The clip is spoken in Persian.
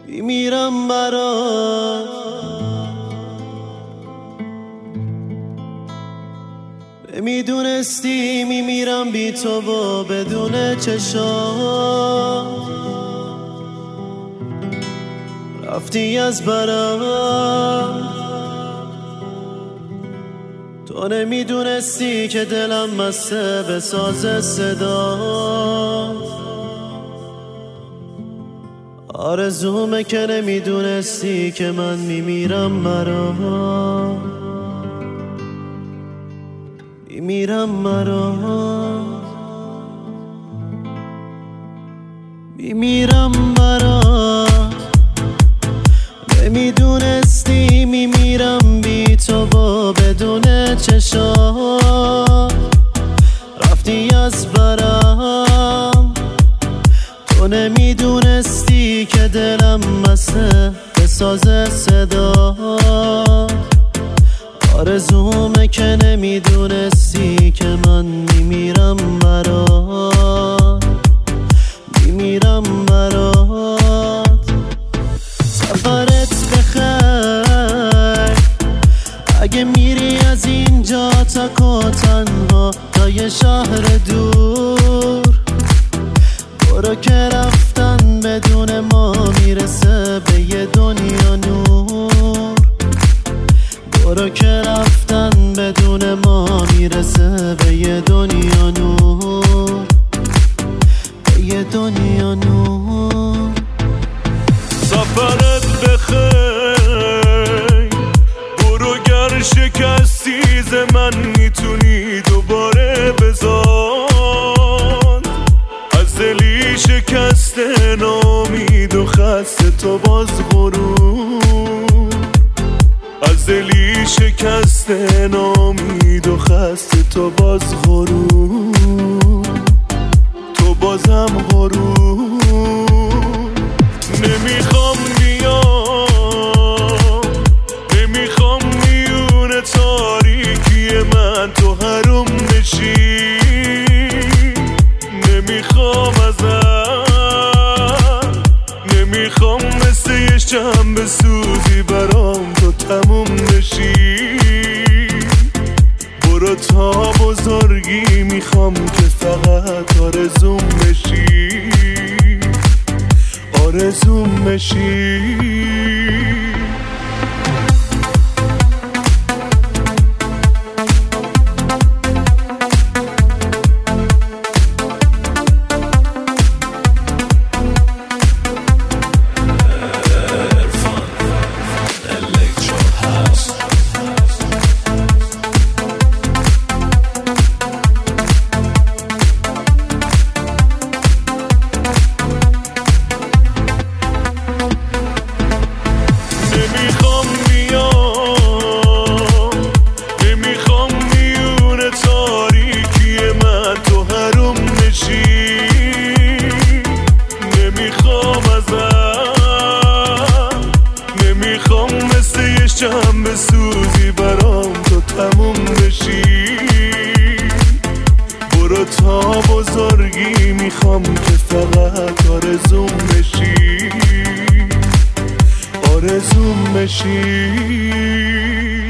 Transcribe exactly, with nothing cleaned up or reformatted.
میمیرم برات، نمیدونستی میمیرم بی تو و بدون چشات، رفتی از برام، تو نمیدونستی که دلم مسته به ساز صدات، آرزومه که نمیدونستی که من میمیرم برات، میمیرم برات، میمیرم برات، نمیدونستی میمیرم بی تو و بدون چشات، رفتی از برام، تو نمیدونستی که دلم مسته به ساز صدات، آرزومه که نمیدونستی که من میمیرم برات، میمیرم برات. سفرت بخیر اگه میری از اینجا تک و تنها تا یه شهر دور، برو که رفتن بدون ما میرسه به یه دنیا نور، برو که رفتن بدون ما میرسه به یه دنیا نور، به یه دنیا نور. سفرت بخیر، برو گر شکستی ز من میتونی دوباره بزن، از دلی شکسته نامید و خسته تو باز غرور، از دلی شکسته نامید و خسته تو باز غرور، تو بازم غرور. نمیخوام بیام، نمیخوام میونه تاریکی من تو حروم بشی، نمیخوام ازم، نمیخوام مثل یه شنبه سوزی برام تو تموم بشی، برو تا بزرگی میخوام که فقط آرزوم بشی، آرزوم بشی. شنبه سوزی برام تو تموم بشی، برو تا بزرگی میخوام که فقط آرزوم بشی، آرزوم بشی.